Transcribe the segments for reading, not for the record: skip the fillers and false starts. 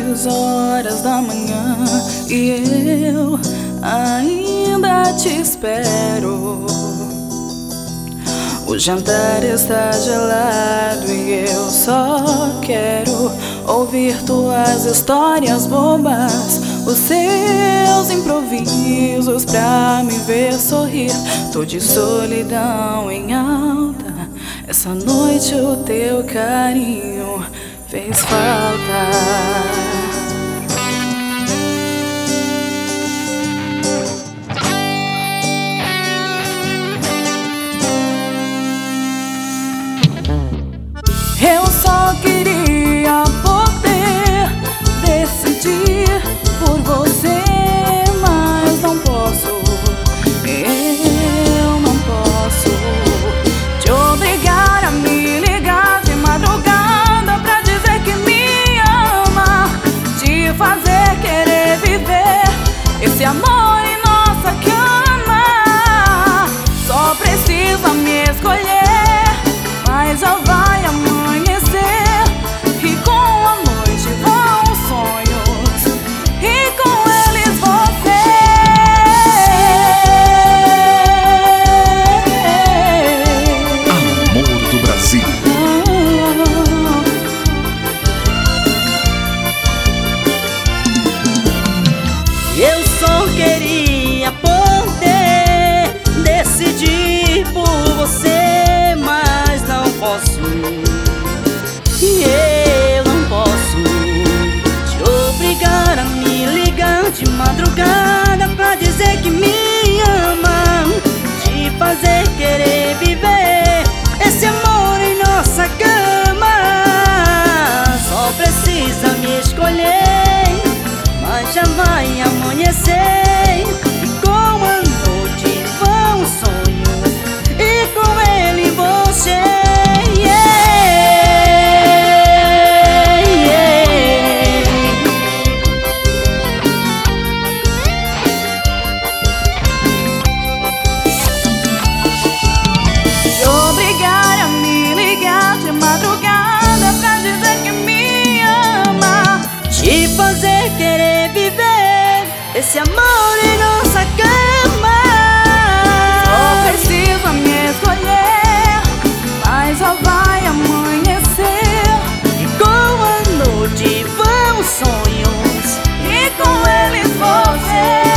6 horas da manhã e eu ainda te espero. O jantar está gelado e eu só quero ouvir tuas histórias bobas, os seus improvisos pra me ver sorrir. Tô de solidão em alta, essa noite o teu carinho fez falta. Eu só queria poder decidir por você, mas não posso. Eu não posso te obrigar a me ligar de madrugada pra dizer que me ama, te fazer querer viver esse amor em nossa cama. Só precisa me escolher, mas já vai amanhecer e com a noite vão os sonhos e com eles você. Amor do Brasil. Eu só queria poder decidir por você, mas não posso. E eu não posso te obrigar a me ligar de madrugada pra dizer que me ama, te fazer querer viver esse amor em nossa cama. Só precisa me escolher, mas já vai amanhecer e com a noite vão os sonhos e com ele você. Te obrigar a me ligar de madrugada pra dizer que me ama, Te fazer querer viver esse amor em nossa cama. só precisa me escolher, mas já vai amanhecer E com a noite vão os sonhos e com eles você.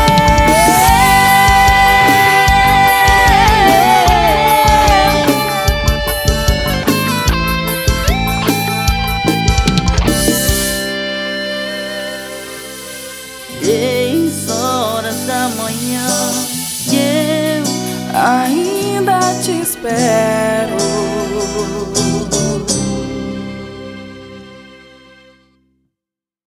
Seis horas da manhã e eu Ainda te espero.